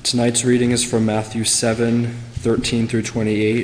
Tonight's reading is from Matthew 7:13 through 28.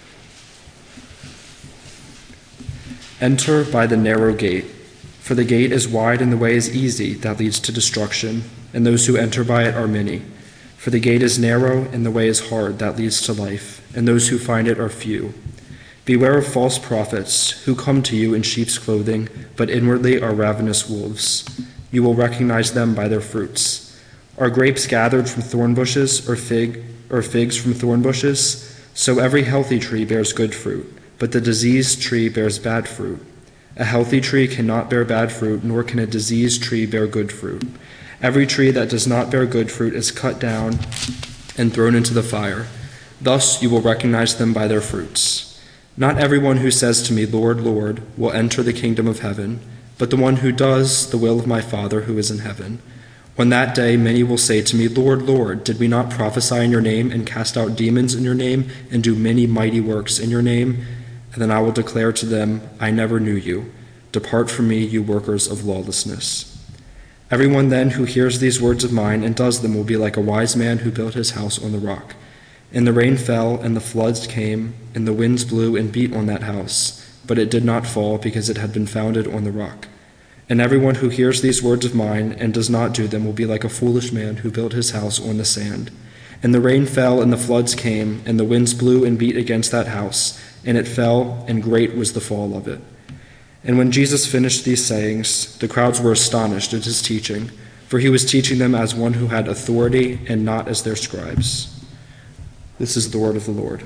Enter by the narrow gate, for the gate is wide and the way is easy that leads to destruction, and those who enter by it are many. For the gate is narrow and the way is hard that leads to life, and those who find it are few. Beware of false prophets who come to you in sheep's clothing, but inwardly are ravenous wolves. You will recognize them by their fruits. Are grapes gathered from thorn bushes, or figs from thorn bushes? So every healthy tree bears good fruit, but the diseased tree bears bad fruit. A healthy tree cannot bear bad fruit, nor can a diseased tree bear good fruit. Every tree that does not bear good fruit is cut down and thrown into the fire. Thus you will recognize them by their fruits. Not everyone who says to me, Lord, Lord, will enter the kingdom of heaven, but the one who does the will of my Father who is in heaven. On that day many will say to me, Lord, Lord, did we not prophesy in your name and cast out demons in your name and do many mighty works in your name? And then I will declare to them, I never knew you. Depart from me, you workers of lawlessness. Everyone then who hears these words of mine and does them will be like a wise man who built his house on the rock. And the rain fell, and the floods came, and the winds blew and beat on that house, but it did not fall because it had been founded on the rock. And everyone who hears these words of mine and does not do them will be like a foolish man who built his house on the sand. And the rain fell, and the floods came, and the winds blew and beat against that house, and it fell, and great was the fall of it. And when Jesus finished these sayings, the crowds were astonished at his teaching, for he was teaching them as one who had authority and not as their scribes. This is the word of the Lord.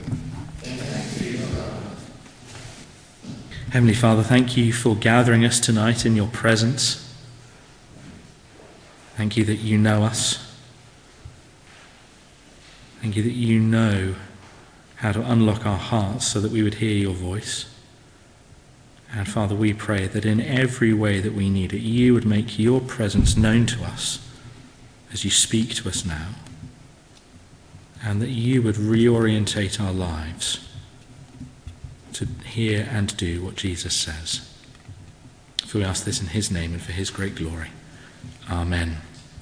Heavenly Father, thank you for gathering us tonight in your presence. Thank you that you know us. Thank you that you know how to unlock our hearts so that we would hear your voice. And Father, we pray that in every way that we need it, you would make your presence known to us as you speak to us now, and that you would reorientate our lives to hear and do what Jesus says. For we ask this in his name and for his great glory. Amen.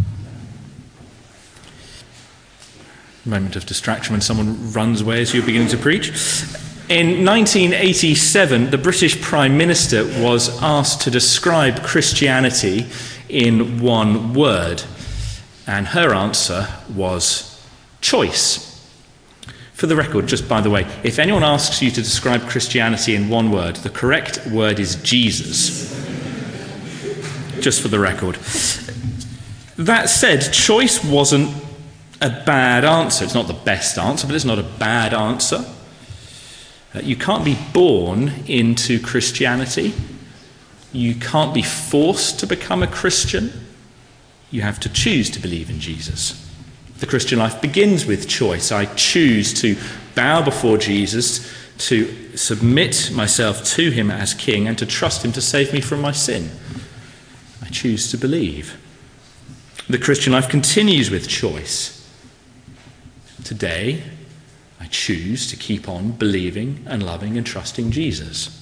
Moment of distraction when someone runs away as you're beginning to preach. In 1987, the British Prime Minister was asked to describe Christianity in one word, and her answer was choice. For the record, just by the way, if anyone asks you to describe Christianity in one word, the correct word is Jesus. Just for the record. That said, choice wasn't a bad answer. It's not the best answer, but it's not a bad answer. You can't be born into Christianity. You can't be forced to become a Christian. You have to choose to believe in Jesus. The Christian life begins with choice. I choose to bow before Jesus, to submit myself to him as king, and to trust him to save me from my sin. I choose to believe. The Christian life continues with choice. Today, I choose to keep on believing and loving and trusting Jesus.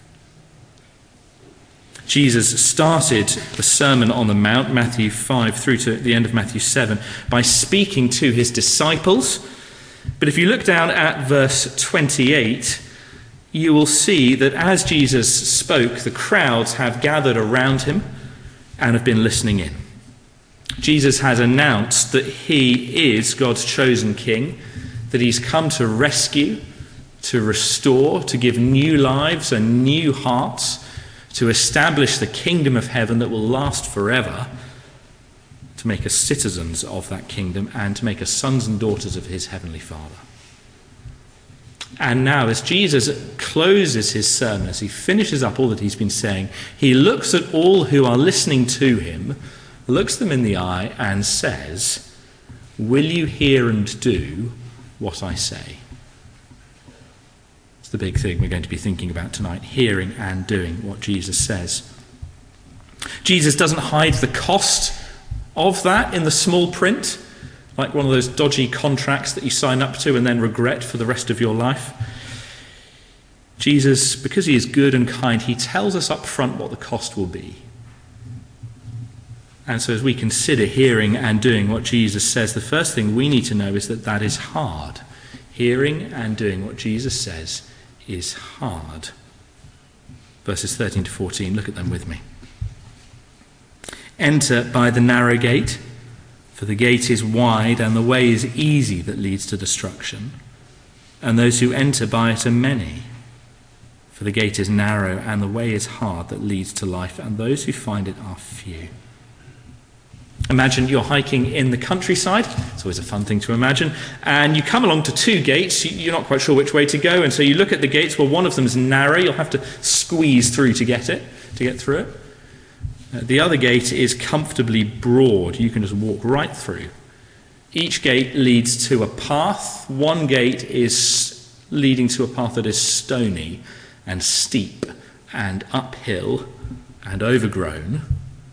Jesus started the Sermon on the Mount, Matthew 5 through to the end of Matthew 7, by speaking to his disciples. But if you look down at verse 28, you will see that as Jesus spoke, the crowds have gathered around him and have been listening in. Jesus has announced that he is God's chosen king, that he's come to rescue, to restore, to give new lives and new hearts, to establish the kingdom of heaven that will last forever, to make us citizens of that kingdom and to make us sons and daughters of his heavenly Father. And now, as Jesus closes his sermon, as he finishes up all that he's been saying, he looks at all who are listening to him, looks them in the eye and says, "Will you hear and do what I say?" It's the big thing we're going to be thinking about tonight, hearing and doing what Jesus says. Jesus doesn't hide the cost of that in the small print, like one of those dodgy contracts that you sign up to and then regret for the rest of your life. Jesus, because he is good and kind, he tells us up front what the cost will be. And so as we consider hearing and doing what Jesus says, the first thing we need to know is that that is hard. Hearing and doing what Jesus says is hard. Verses 13 to 14, look at them with me. Enter by the narrow gate, for the gate is wide and the way is easy that leads to destruction, and those who enter by it are many. For the gate is narrow and the way is hard that leads to life, and those who find it are few. Imagine you're hiking in the countryside. It's always a fun thing to imagine. And you come along to two gates. You're not quite sure which way to go. And so you look at the gates. Well, one of them is narrow. You'll have to squeeze through to get through it. The other gate is comfortably broad. You can just walk right through. Each gate leads to a path. One gate is leading to a path that is stony and steep and uphill and overgrown.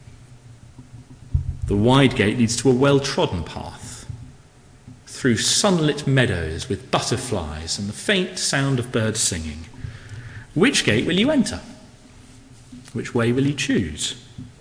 The wide gate leads to a well-trodden path through sunlit meadows with butterflies and the faint sound of birds singing. Which gate will you enter? Which way will you choose?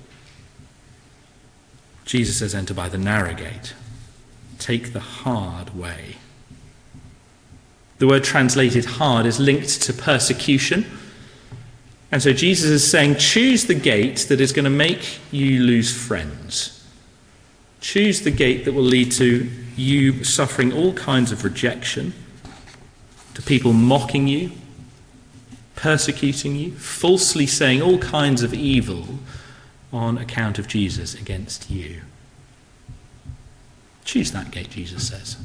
Jesus says, enter by the narrow gate. Take the hard way. The word translated hard is linked to persecution. And so Jesus is saying, choose the gate that is going to make you lose friends. Choose the gate that will lead to you suffering all kinds of rejection, to people mocking you, persecuting you, falsely saying all kinds of evil on account of Jesus against you. Choose that gate, Jesus says.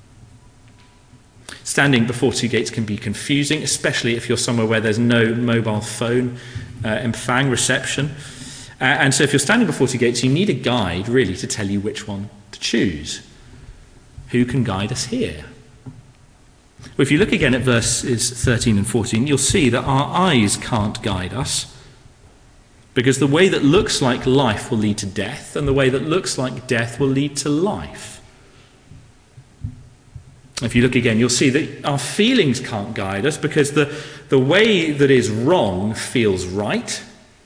Standing before two gates can be confusing, especially if you're somewhere where there's no mobile phone empfang reception. And so if you're standing before two gates, you need a guide, really, to tell you which one to choose. Who can guide us here? Well, if you look again at verses 13 and 14, you'll see that our eyes can't guide us, because the way that looks like life will lead to death, and the way that looks like death will lead to life. If you look again, you'll see that our feelings can't guide us, because the way that is wrong feels right,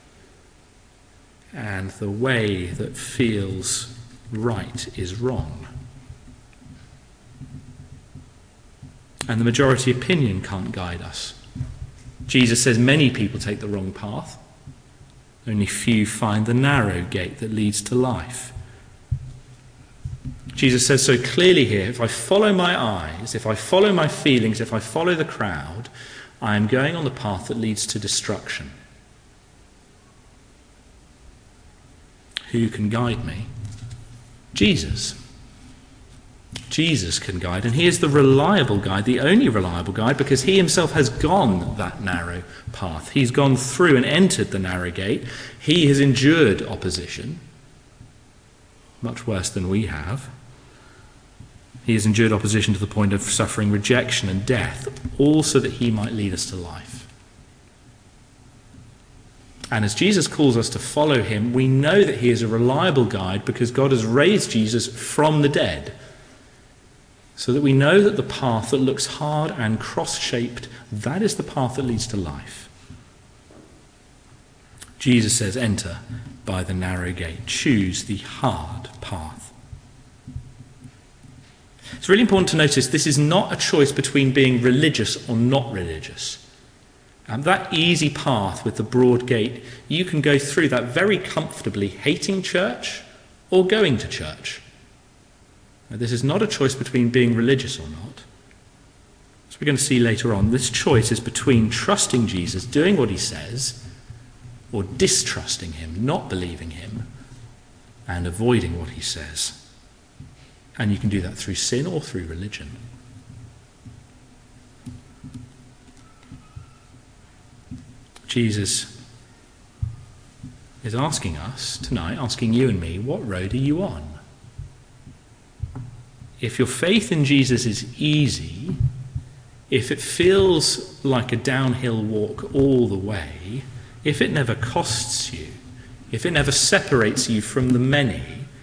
and the way that feels right is wrong. And the majority opinion can't guide us. Jesus says many people take the wrong path. Only few find the narrow gate that leads to life. Jesus says so clearly here, if I follow my eyes, if I follow my feelings, if I follow the crowd, I am going on the path that leads to destruction. Who can guide me? Jesus. Jesus can guide, and he is the reliable guide, the only reliable guide, because he himself has gone that narrow path. He's gone through and entered the narrow gate. He has endured opposition, much worse than we have. He has endured opposition to the point of suffering rejection and death, all so that he might lead us to life. And as Jesus calls us to follow him, we know that he is a reliable guide because God has raised Jesus from the dead, so that we know that the path that looks hard and cross-shaped, that is the path that leads to life. Jesus says, enter by the narrow gate. Choose the hard path. It's really important to notice this is not a choice between being religious or not religious. And that easy path with the broad gate, you can go through that very comfortably, hating church or going to church. Now, this is not a choice between being religious or not. As we're going to see later on, this choice is between trusting Jesus, doing what he says, or distrusting him, not believing him, and avoiding what he says. And you can do that through sin or through religion. Jesus is asking us tonight, asking you and me, what road are you on? If your faith in Jesus is easy, if it feels like a downhill walk all the way, if it never costs you, if it never separates you from the many,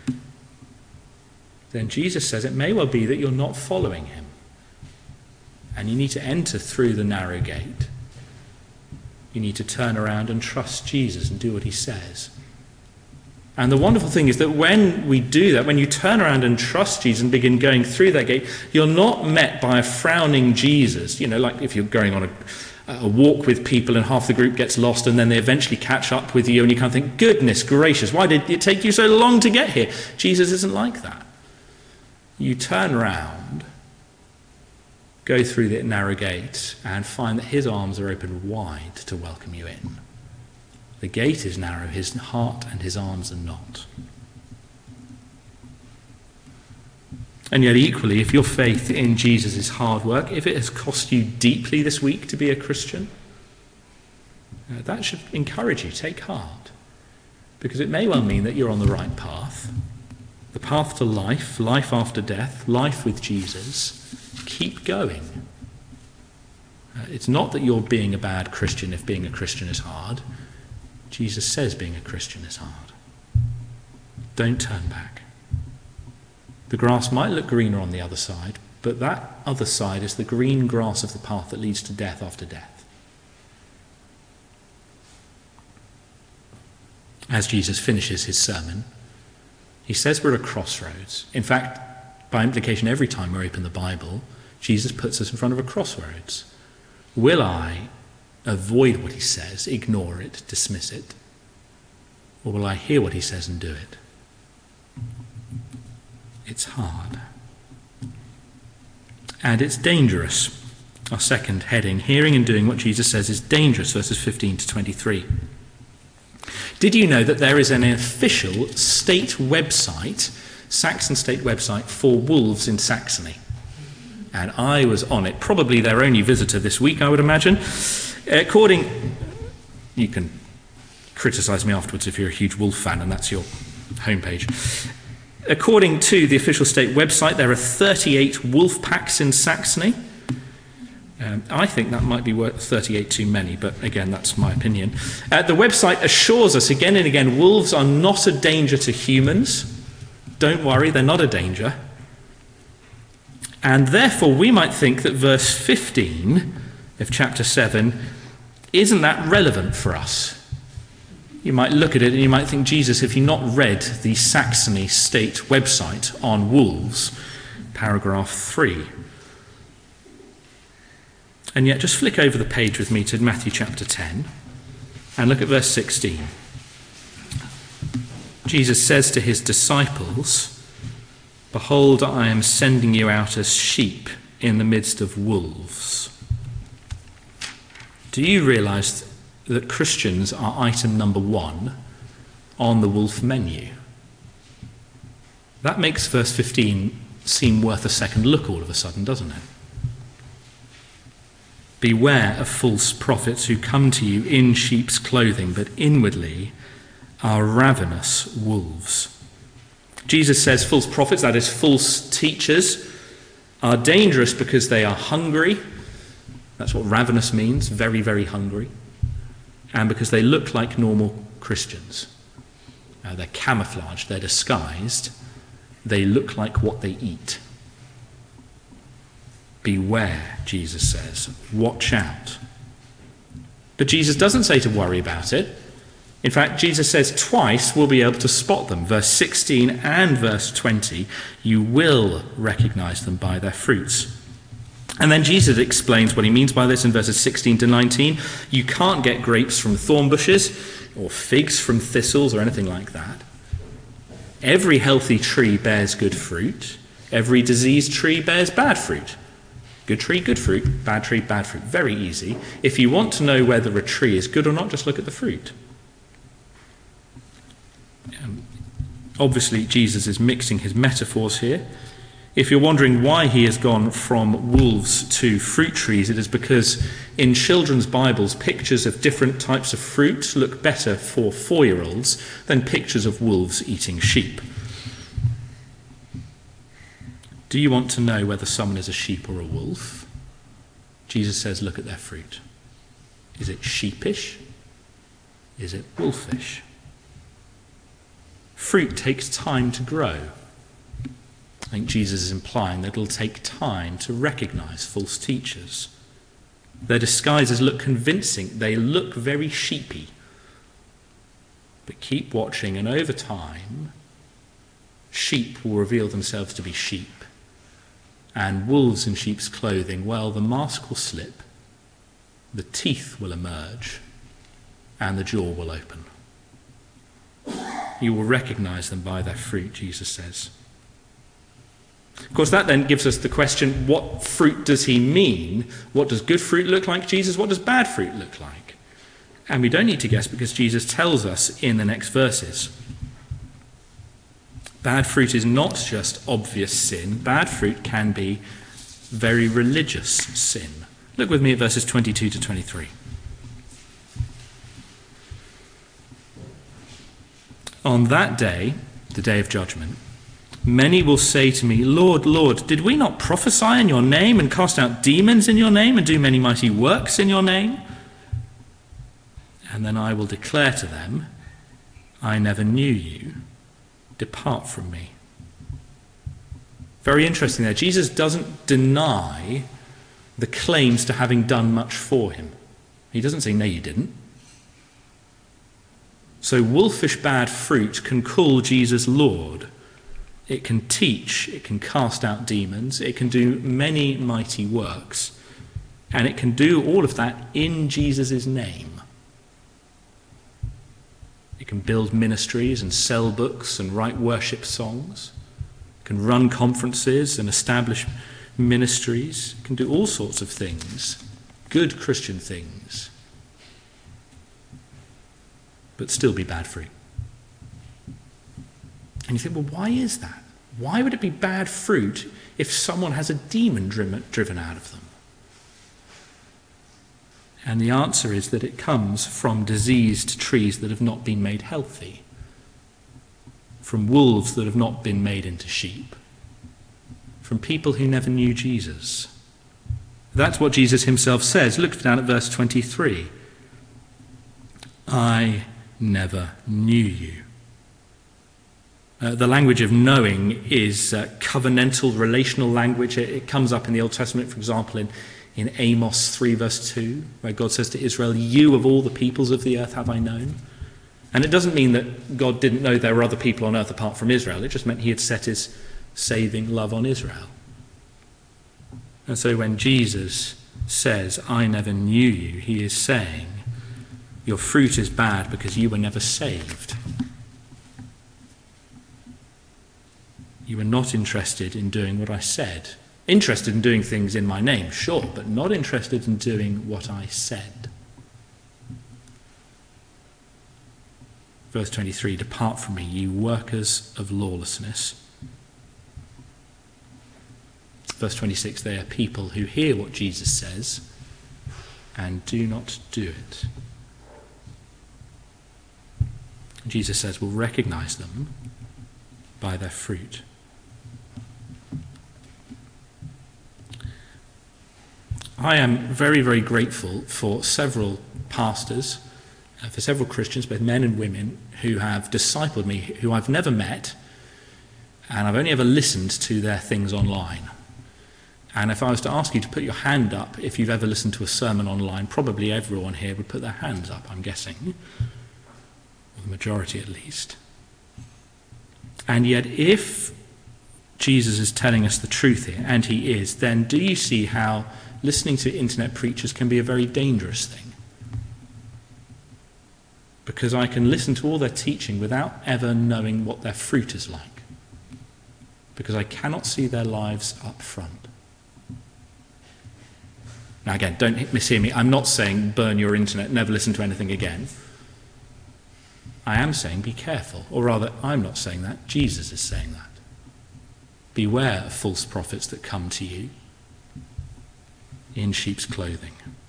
then Jesus says it may well be that you're not following him. And you need to enter through the narrow gate. You need to turn around and trust Jesus and do what he says. And the wonderful thing is that when we do that, when you turn around and trust Jesus and begin going through that gate, you're not met by a frowning Jesus. You know, like if you're going on a walk with people and half the group gets lost and then they eventually catch up with you and you kind of think, goodness gracious, why did it take you so long to get here? Jesus isn't like that. You turn around, go through the narrow gate and find that his arms are open wide to welcome you in. The gate is narrow, his heart and his arms are not. And yet equally, if your faith in Jesus is hard work, if it has cost you deeply this week to be a Christian, that should encourage you. Take heart. Because it may well mean that you're on the right path. The path to life, life after death, life with Jesus. Keep going. It's not that you're being a bad Christian if being a Christian is hard. Jesus says being a Christian is hard. Don't turn back. The grass might look greener on the other side, but that other side is the green grass of the path that leads to death after death. As Jesus finishes his sermon, he says we're at a crossroads. In fact, by implication, every time we open the Bible, Jesus puts us in front of a crossroads. Will I avoid what he says, ignore it, dismiss it? Or will I hear what he says and do it? It's hard. And it's dangerous. Our second heading, hearing and doing what Jesus says is dangerous, verses 15 to 23. Did you know that there is an official state website, Saxon state website, for wolves in Saxony? And I was on it, probably their only visitor this week, I would imagine. You can criticise me afterwards if you're a huge wolf fan and that's your homepage. According to the official state website, there are 38 wolf packs in Saxony. I think that might be worth 38 too many, but again, that's my opinion. The website assures us again and again, wolves are not a danger to humans. Don't worry, they're not a danger. And therefore, we might think that verse 15 of chapter 7 isn't that relevant for us. You might look at it and you might think, Jesus, have you not read the Saxony state website on wolves, paragraph 3? And yet just flick over the page with me to Matthew chapter 10 and look at verse 16. Jesus says to his disciples, "Behold, I am sending you out as sheep in the midst of wolves." Do you realise that Christians are item number 1 on the wolf menu? That makes verse 15 seem worth a second look all of a sudden, doesn't it? Beware of false prophets who come to you in sheep's clothing, but inwardly are ravenous wolves. Jesus says false prophets, that is false teachers, are dangerous because they are hungry. That's what ravenous means, very, very hungry. And because they look like normal Christians. They're camouflaged, they're disguised. They look like what they eat. Beware, Jesus says. Watch out. But Jesus doesn't say to worry about it. In fact, Jesus says twice we'll be able to spot them. Verse 16 and verse 20, you will recognize them by their fruits. And then Jesus explains what he means by this in verses 16 to 19. You can't get grapes from thorn bushes or figs from thistles or anything like that. Every healthy tree bears good fruit. Every diseased tree bears bad fruit. Good tree, good fruit. Bad tree, bad fruit. Very easy. If you want to know whether a tree is good or not, just look at the fruit. Obviously, Jesus is mixing his metaphors here. If you're wondering why he has gone from wolves to fruit trees, it is because in children's Bibles, pictures of different types of fruit look better for 4-year-olds than pictures of wolves eating sheep. Do you want to know whether someone is a sheep or a wolf? Jesus says, look at their fruit. Is it sheepish? Is it wolfish? Fruit takes time to grow. I think Jesus is implying that it'll take time to recognize false teachers. Their disguises look convincing. They look very sheepy. But keep watching, and over time, sheep will reveal themselves to be sheep, and wolves in sheep's clothing, well, the mask will slip, the teeth will emerge, and the jaw will open. You will recognize them by their fruit, Jesus says. Of course, that then gives us the question, what fruit does he mean? What does good fruit look like, Jesus? What does bad fruit look like? And we don't need to guess because Jesus tells us in the next verses. Bad fruit is not just obvious sin. Bad fruit can be very religious sin. Look with me at verses 22 to 23. On that day, the day of judgment, many will say to me, Lord, Lord, did we not prophesy in your name and cast out demons in your name and do many mighty works in your name? And then I will declare to them, I never knew you. Depart from me. Very interesting there. Jesus doesn't deny the claims to having done much for him. He doesn't say, no, you didn't. So wolfish bad fruit can call Jesus Lord. It can teach, it can cast out demons, it can do many mighty works, and it can do all of that in Jesus' name. It can build ministries and sell books and write worship songs. It can run conferences and establish ministries. It can do all sorts of things, good Christian things, but still be bad fruit. And you think, well, why is that? Why would it be bad fruit if someone has a demon driven out of them? And the answer is that it comes from diseased trees that have not been made healthy, from wolves that have not been made into sheep, from people who never knew Jesus. That's what Jesus himself says. Look down at verse 23. I never knew you. The language of knowing is covenantal, relational language. It comes up in the Old Testament, for example, in Amos 3 verse 2, where God says to Israel, you of all the peoples of the earth have I known. And it doesn't mean that God didn't know there were other people on earth apart from Israel. It just meant he had set his saving love on Israel. And so when Jesus says, I never knew you, he is saying, your fruit is bad because you were never saved. You were not interested in doing what I said. Interested in doing things in my name, sure, but not interested in doing what I said. Verse 23, depart from me, you workers of lawlessness. Verse 26, they are people who hear what Jesus says and do not do it. Jesus says we'll recognize them by their fruit. I am very, very grateful for several pastors, for several Christians, both men and women, who have discipled me, who I've never met, and I've only ever listened to their things online. And if I was to ask you to put your hand up if you've ever listened to a sermon online, probably everyone here would put their hands up, I'm guessing, or the majority at least. And yet, if Jesus is telling us the truth here, and he is, then do you see how listening to internet preachers can be a very dangerous thing? Because I can listen to all their teaching without ever knowing what their fruit is like. Because I cannot see their lives up front. Now again, don't mishear me. I'm not saying burn your internet, never listen to anything again. I am saying be careful. Or rather, I'm not saying that. Jesus is saying that. Beware of false prophets that come to you in sheep's clothing.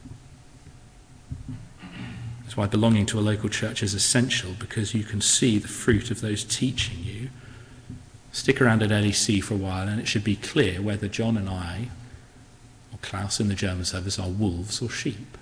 That's why belonging to a local church is essential, because you can see the fruit of those teaching you. Stick around at LEC for a while and it should be clear whether John and I, or Klaus in the German service, are wolves or sheep.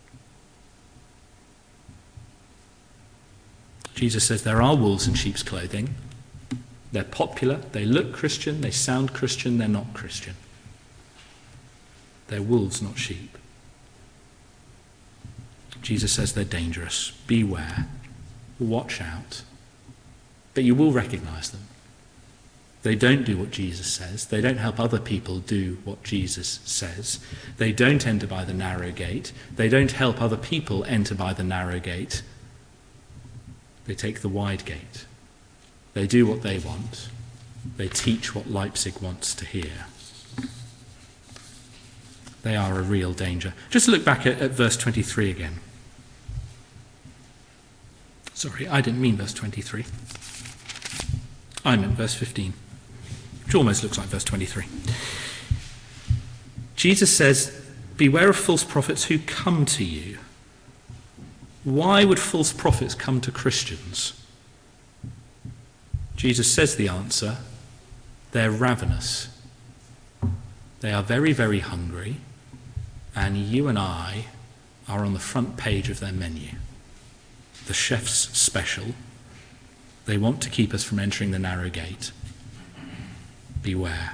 Jesus says there are wolves in sheep's clothing. They're popular, they look Christian, they sound Christian, they're not Christian. They're wolves, not sheep. Jesus says they're dangerous. Beware. watch out. But you will recognize them. They don't do what Jesus says. They don't help other people do what Jesus says. They don't enter by the narrow gate. They don't help other people enter by the narrow gate. They take the wide gate. They do what they want. They teach what Leipzig wants to hear. They are a real danger. Just look back at verse 23 again. Sorry, I didn't mean verse 23. I meant verse 15, which almost looks like verse 23. Jesus says, beware of false prophets who come to you. Why would false prophets come to Christians? Jesus says the answer, they're ravenous. They are very, very hungry, and you and I are on the front page of their menu. The chef's special. They want to keep us from entering the narrow gate. Beware.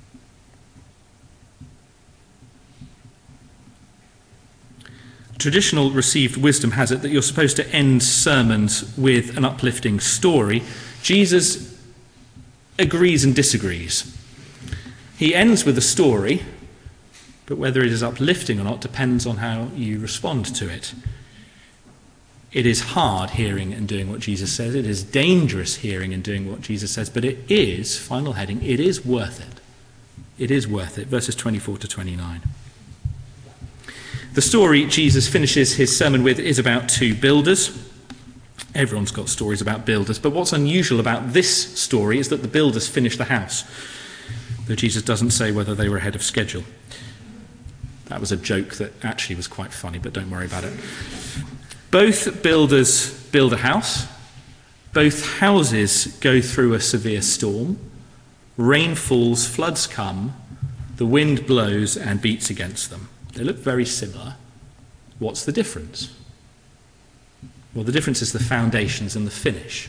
Traditional received wisdom has it that you're supposed to end sermons with an uplifting story. Jesus agrees and disagrees. He ends with a story, but whether it is uplifting or not depends on how you respond to it. It is hard hearing and doing what Jesus says. It is dangerous hearing and doing what Jesus says, but it is, final heading, it is worth it. It is worth it. Verses 24 to 29. The story Jesus finishes his sermon with is about two builders. Everyone's got stories about builders, but what's unusual about this story is that the builders finished the house, though Jesus doesn't say whether they were ahead of schedule. That was a joke that actually was quite funny, but don't worry about it. Both builders build a house. Both houses go through a severe storm. Rain falls, floods come, the wind blows and beats against them. They look very similar. What's the difference? Well, the difference is the foundations and the finish.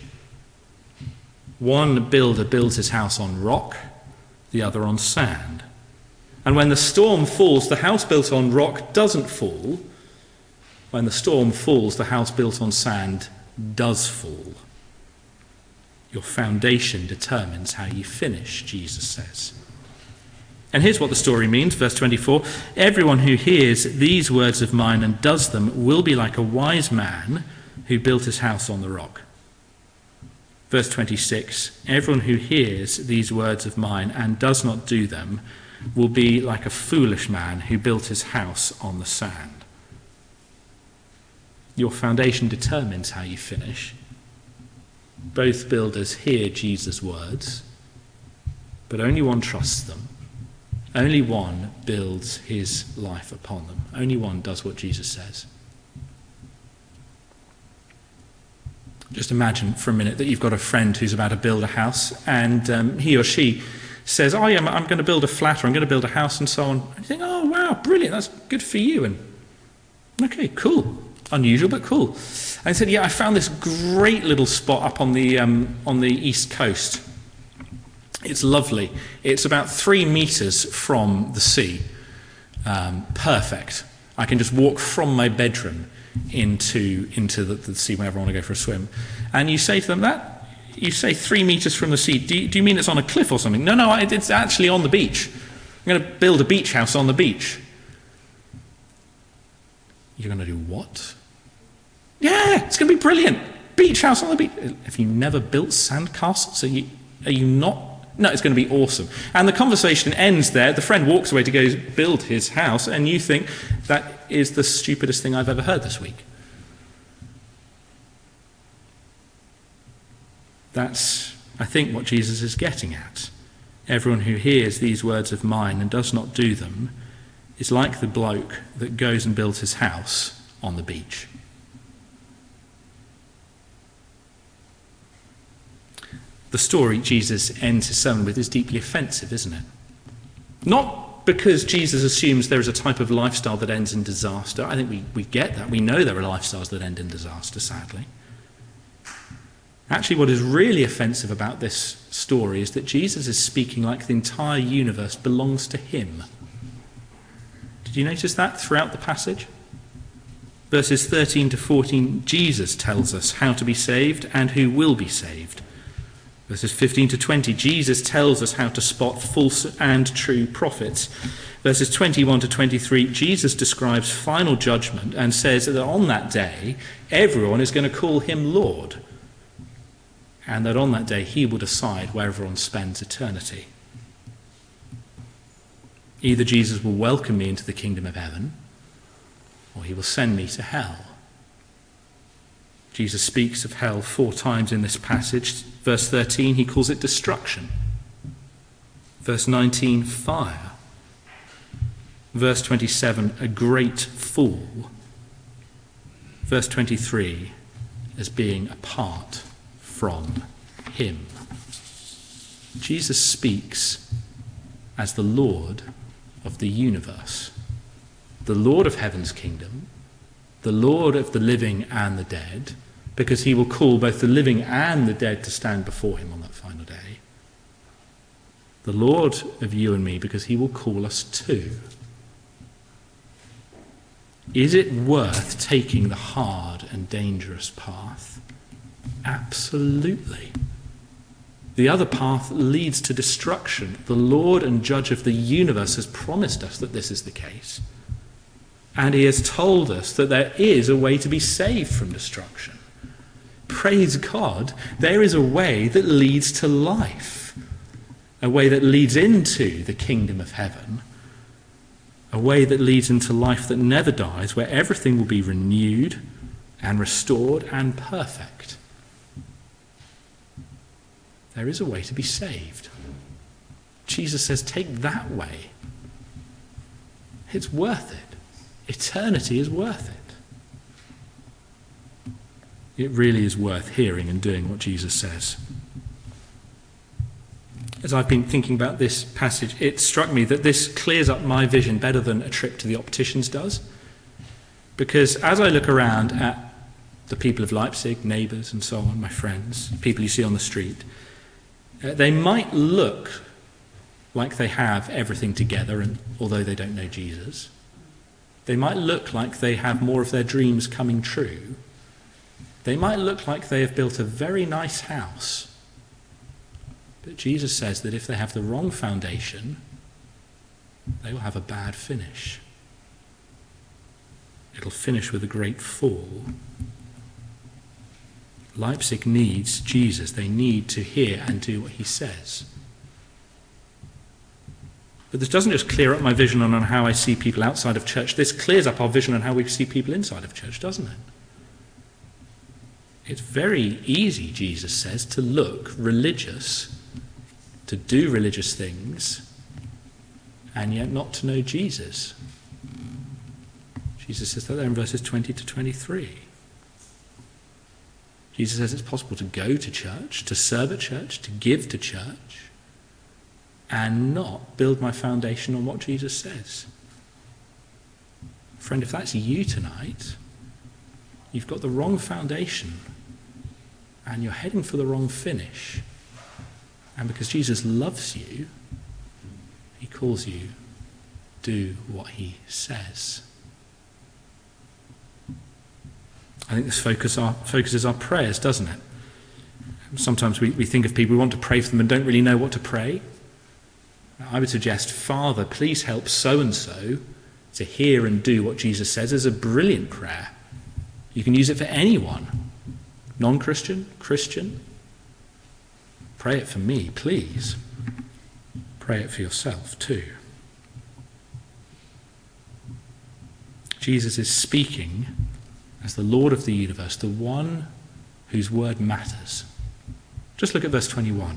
One builder builds his house on rock, the other on sand. And when the storm falls, the house built on rock doesn't fall. When the storm falls, the house built on sand does fall. Your foundation determines how you finish, Jesus says. And here's what the story means, verse 24. Everyone who hears these words of mine and does them will be like a wise man who built his house on the rock. Verse 26. Everyone who hears these words of mine and does not do them will be like a foolish man who built his house on the sand. Your foundation determines how you finish. Both builders hear Jesus' words, but only one trusts them. Only one builds his life upon them. Only one does what Jesus says. Just imagine for a minute that you've got a friend who's about to build a house, and he or she says, oh yeah, I'm going to build a flat, or I'm going to build a house, and so on. And you think, oh wow, brilliant, that's good for you. And okay, cool. Unusual, but cool. And he said, yeah, I found this great little spot up on the east coast. It's lovely. It's about 3 meters from the sea. Perfect. I can just walk from my bedroom into the sea whenever I want to go for a swim. And you say to them, you say 3 meters from the sea. Do you mean it's on a cliff or something? No, it's actually on the beach. I'm going to build a beach house on the beach. You're going to do what? Yeah, it's going to be brilliant. Beach house on the beach. Have you never built sandcastles? Are you not? No, it's going to be awesome. And the conversation ends there. The friend walks away to go build his house, and you think, that is the stupidest thing I've ever heard this week. That's, I think, what Jesus is getting at. Everyone who hears these words of mine and does not do them is like the bloke that goes and builds his house on the beach. The story Jesus ends his sermon with is deeply offensive, isn't it? Not because Jesus assumes there is a type of lifestyle that ends in disaster. I think we get that. We know there are lifestyles that end in disaster, sadly. Actually, what is really offensive about this story is that Jesus is speaking like the entire universe belongs to him. Did you notice that throughout the passage? Verses 13 to 14, Jesus tells us how to be saved and who will be saved. Verses 15 to 20, Jesus tells us how to spot false and true prophets. Verses 21 to 23, Jesus describes final judgment and says that on that day, everyone is going to call him Lord. And that on that day, he will decide where everyone spends eternity. Either Jesus will welcome me into the kingdom of heaven, or he will send me to hell. Jesus speaks of hell 4 times in this passage. Verse 13, he calls it destruction. Verse 19, fire. Verse 27, a great fall. Verse 23, as being apart from him. Jesus speaks as the Lord of the universe, the Lord of heaven's kingdom, the Lord of the living and the dead, because he will call both the living and the dead to stand before him on that final day. The Lord of you and me, because he will call us too. Is it worth taking the hard and dangerous path? Absolutely. The other path leads to destruction. The Lord and Judge of the universe has promised us that this is the case. And he has told us that there is a way to be saved from destruction. Praise God, there is a way that leads to life. A way that leads into the kingdom of heaven. A way that leads into life that never dies, where everything will be renewed and restored and perfect. There is a way to be saved. Jesus says, take that way. It's worth it. Eternity is worth it. It really is worth hearing and doing what Jesus says. As I've been thinking about this passage, it struck me that this clears up my vision better than a trip to the opticians does. Because as I look around at the people of Leipzig, neighbours and so on, my friends, people you see on the street, they might look like they have everything together, and although they don't know Jesus. They might look like they have more of their dreams coming true. They might look like they have built a very nice house. But Jesus says that if they have the wrong foundation, they will have a bad finish. It'll finish with a great fall. Leipzig needs Jesus. They need to hear and do what he says. But this doesn't just clear up my vision on how I see people outside of church. This clears up our vision on how we see people inside of church, doesn't it? It's very easy, Jesus says, to look religious, to do religious things, and yet not to know Jesus. Jesus says that there in verses 20 to 23. Jesus says it's possible to go to church, to serve at church, to give to church, and not build my foundation on what Jesus says. Friend, if that's you tonight, you've got the wrong foundation, and you're heading for the wrong finish. And because Jesus loves you, he calls you, do what he says. I think this focuses our prayers, doesn't it? Sometimes we think of people, we want to pray for them and don't really know what to pray. I would suggest, Father, please help so-and-so to hear and do what Jesus says is a brilliant prayer. You can use it for anyone. Non-Christian, Christian. Pray it for me, please. Pray it for yourself too. Jesus is speaking as the Lord of the universe, the one whose word matters. Just look at verse 21.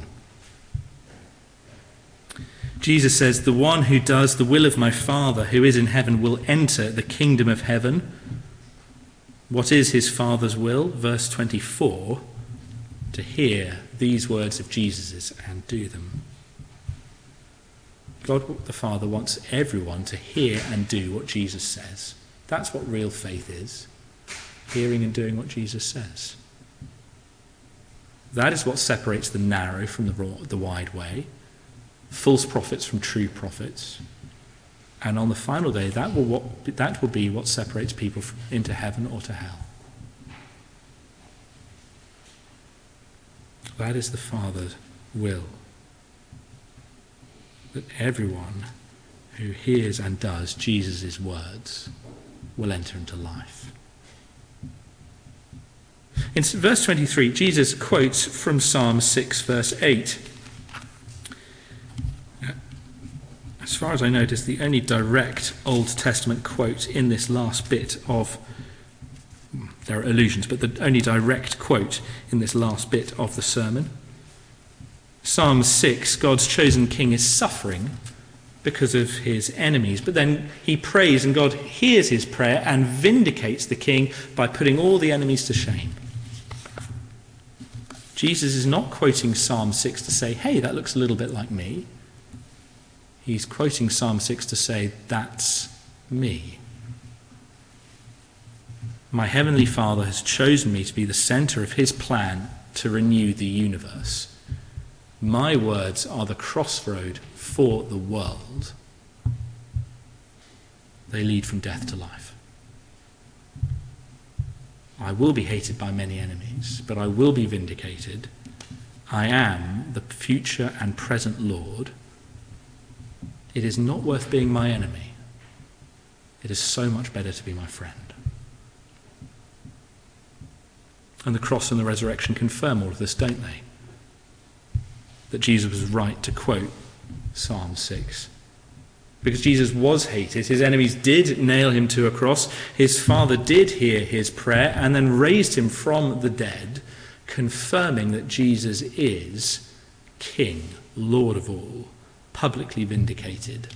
Jesus says, the one who does the will of my Father who is in heaven will enter the kingdom of heaven. What is his Father's will? Verse 24, to hear these words of Jesus's and do them. God the Father wants everyone to hear and do what Jesus says. That's what real faith is. Hearing and doing what Jesus says. That is what separates the narrow from the wide way. False prophets from true prophets. And on the final day, that will be what separates people into heaven or to hell. That is the Father's will, that everyone who hears and does Jesus' words will enter into life. In verse 23, Jesus quotes from Psalm 6, verse 8. As far as I know, it is the only direct Old Testament quote in this last bit of, there are allusions, but the only direct quote in this last bit of the sermon. Psalm 6, God's chosen king is suffering because of his enemies, but then he prays and God hears his prayer and vindicates the king by putting all the enemies to shame. Jesus is not quoting Psalm 6 to say, hey, that looks a little bit like me. He's quoting Psalm 6 to say, that's me. My heavenly Father has chosen me to be the center of his plan to renew the universe. My words are the crossroad for the world. They lead from death to life. I will be hated by many enemies, but I will be vindicated. I am the future and present Lord. It is not worth being my enemy. It is so much better to be my friend. And the cross and the resurrection confirm all of this, don't they? That Jesus was right to quote Psalm 6. Because Jesus was hated, his enemies did nail him to a cross, his Father did hear his prayer and then raised him from the dead, confirming that Jesus is King, Lord of all, publicly vindicated.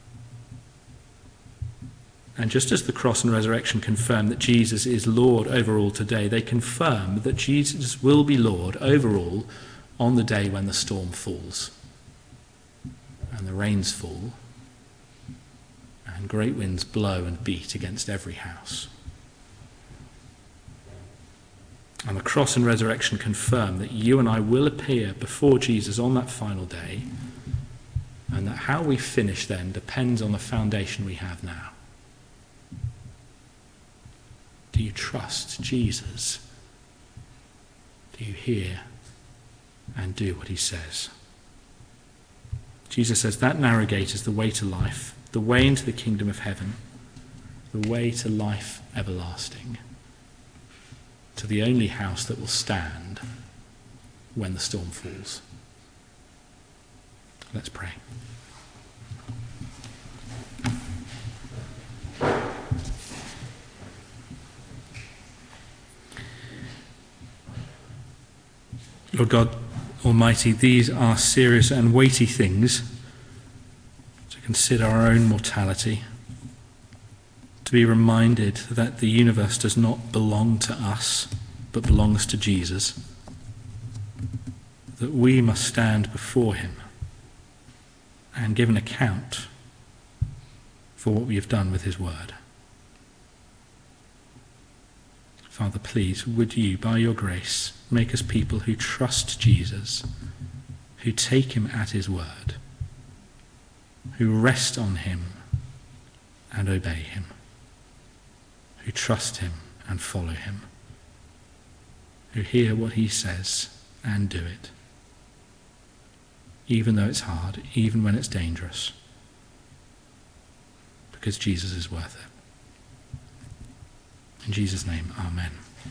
And just as the cross and resurrection confirm that Jesus is Lord over all today, they confirm that Jesus will be Lord over all on the day when the storm falls and the rains fall and great winds blow and beat against every house. And the cross and resurrection confirm that you and I will appear before Jesus on that final day, and that how we finish then depends on the foundation we have now. Do you trust Jesus? Do you hear and do what he says? Jesus says that narrow gate is the way to life, the way into the kingdom of heaven, the way to life everlasting, to the only house that will stand when the storm falls. Let's pray. Lord God Almighty, these are serious and weighty things to consider our own mortality, to be reminded that the universe does not belong to us, but belongs to Jesus, that we must stand before him and give an account for what we have done with his word. Father, please, would you, by your grace, make us people who trust Jesus, who take him at his word, who rest on him and obey him, who trust him and follow him, who hear what he says and do it, even though it's hard, even when it's dangerous, because Jesus is worth it. In Jesus' name, amen.